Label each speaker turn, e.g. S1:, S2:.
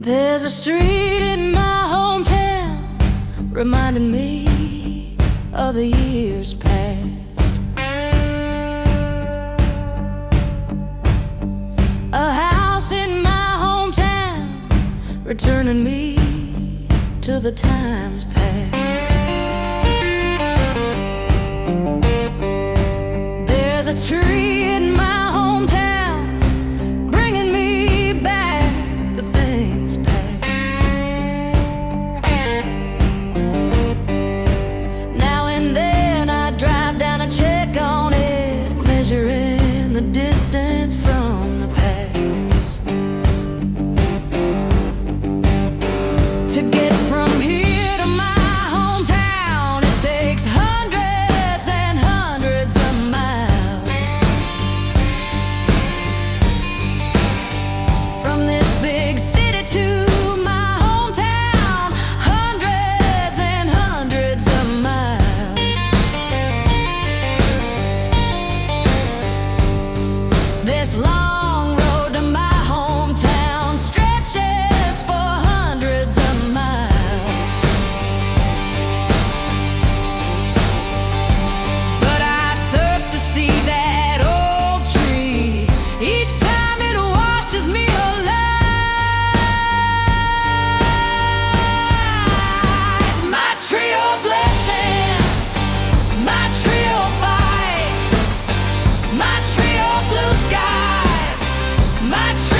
S1: There's a street in my hometown reminding me of the years past. A house in my hometown returning me to the times past. There's a tree in my hometown bringing me back the things past. Now and then I drive down and check on it, measuring the distance from the past. To get from here to my hometown, it takes hundreds and hundreds of miles. From this big city to my hometown, hundreds and hundreds of miles. This long road to my hometown stretches for hundreds of miles. But I thirst to see that old tree each time it washes me alive. My tree of blessing, my tree of fight, my tree of blue skies, my tree